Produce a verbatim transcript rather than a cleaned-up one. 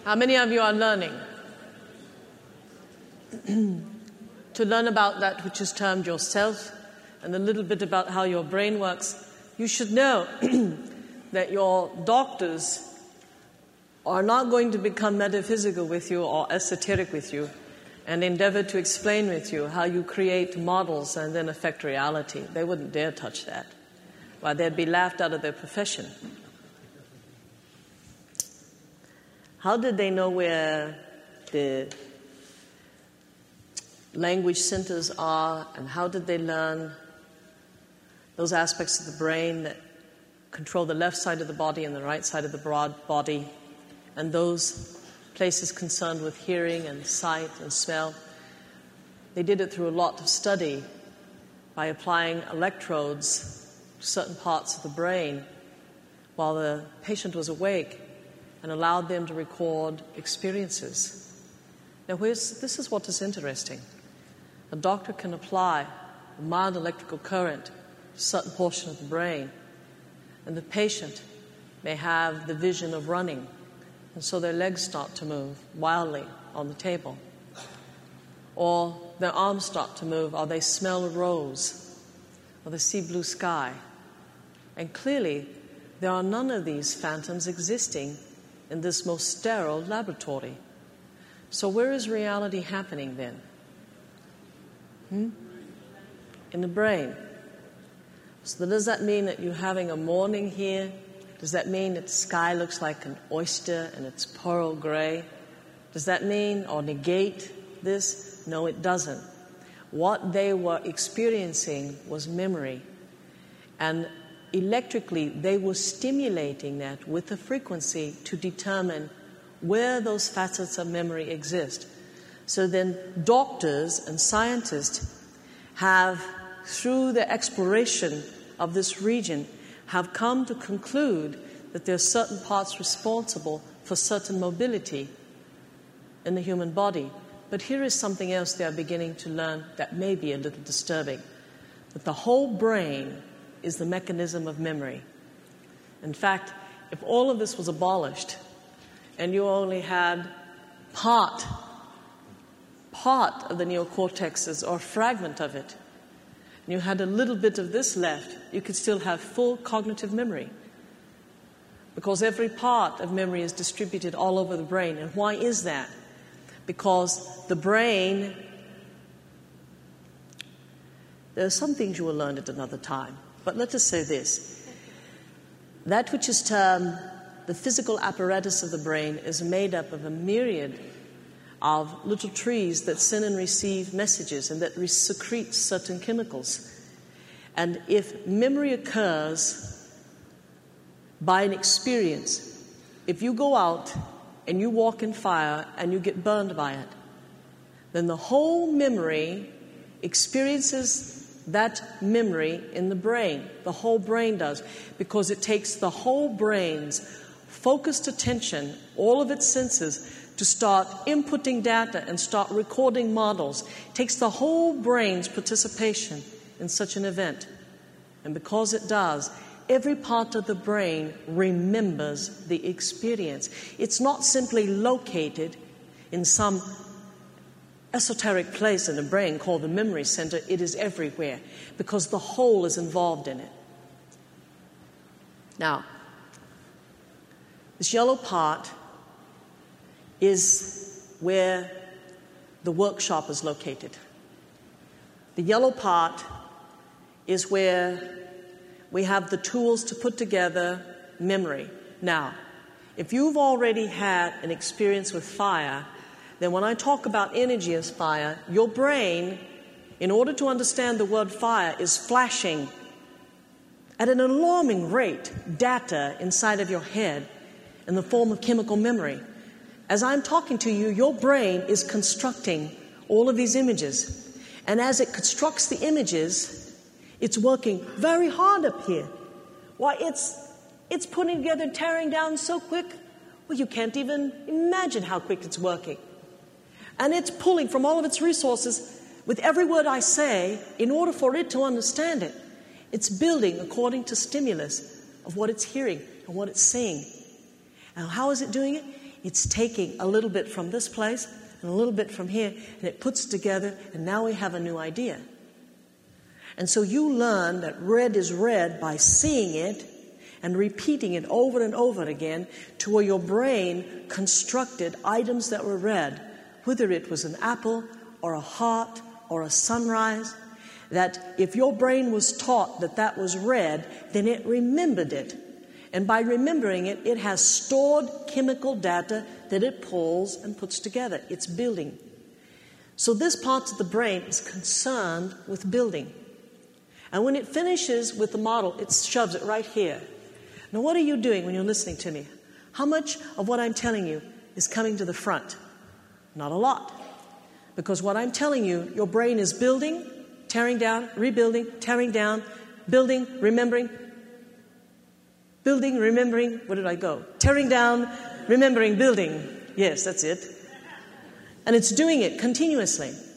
How many of you are learning? To learn about that which is termed yourself and a little bit about how your brain works, you should know that your doctors are not going to become metaphysical with you or esoteric with you and endeavor to explain with you how you create models and then affect reality. They wouldn't dare touch that. Why, they'd be laughed out of their profession. How did they know where the language centers are, and how did they learn those aspects of the brain that control the left side of the body and the right side of the broad body, and those places concerned with hearing and sight and smell? They did it through a lot of study by applying electrodes to certain parts of the brain while the patient was awake, and allowed them to record experiences. Now, here's, this is what is interesting. A doctor can apply a mild electrical current to a certain portion of the brain, and the patient may have the vision of running, and so their legs start to move wildly on the table. Or their arms start to move, or they smell a rose, or they see blue sky. And clearly, there are none of these phantoms existing in this most sterile laboratory. So where is reality happening then? Hmm? In the brain. So does that mean that you're having a morning here? Does that mean that the sky looks like an oyster and it's pearl gray? Does that mean or negate this? No, it doesn't. What they were experiencing was memory. And electrically, they were stimulating that with a frequency to determine where those facets of memory exist. So then doctors and scientists have, through the exploration of this region, have come to conclude that there are certain parts responsible for certain mobility in the human body. But here is something else they are beginning to learn that may be a little disturbing, that the whole brain is the mechanism of memory. In fact, if all of this was abolished and you only had part, part of the neocortexes or a fragment of it, and you had a little bit of this left, you could still have full cognitive memory. Because every part of memory is distributed all over the brain. And why is that? Because the brain, there are some things you will learn at another time. But let us say this. That which is termed the physical apparatus of the brain is made up of a myriad of little trees that send and receive messages and that secrete certain chemicals. And if memory occurs by an experience, if you go out and you walk in fire and you get burned by it, then the whole memory experiences that memory in the brain. The whole brain does, because it takes the whole brain's focused attention, all of its senses, to start inputting data and start recording models. It takes the whole brain's participation in such an event. And because it does, every part of the brain remembers the experience. It's not simply located in some esoteric place in the brain called the memory center. It is everywhere because the whole is involved in it. Now, this yellow part is where the workshop is located. The yellow part is where we have the tools to put together memory. Now, if you've already had an experience with fire, then when I talk about energy as fire, your brain, in order to understand the word fire, is flashing at an alarming rate data inside of your head in the form of chemical memory. As I'm talking to you, your brain is constructing all of these images. And as it constructs the images, it's working very hard up here. Why, it's, it's putting together, tearing down so quick, well, you can't even imagine how quick it's working. And it's pulling from all of its resources with every word I say in order for it to understand it. It's building according to stimulus of what it's hearing and what it's seeing. And how is it doing it? it's taking a little bit from this place and a little bit from here, and it puts together, and now we have a new idea. And so you learn that red is red by seeing it and repeating it over and over again to where your brain constructed items that were red, whether it was an apple or a heart or a sunrise, that if your brain was taught that that was red, then it remembered it. And by remembering it, it has stored chemical data that it pulls and puts together. It's building. So this part of the brain is concerned with building. And when it finishes with the model, it shoves it right here. Now, what are you doing when you're listening to me? How much of what I'm telling you is coming to the front? Not a lot. Because what I'm telling you, your brain is building, tearing down, rebuilding, tearing down, building, remembering, building, remembering. Where did I go? Tearing down, remembering, building. Yes, that's it. And it's doing it continuously.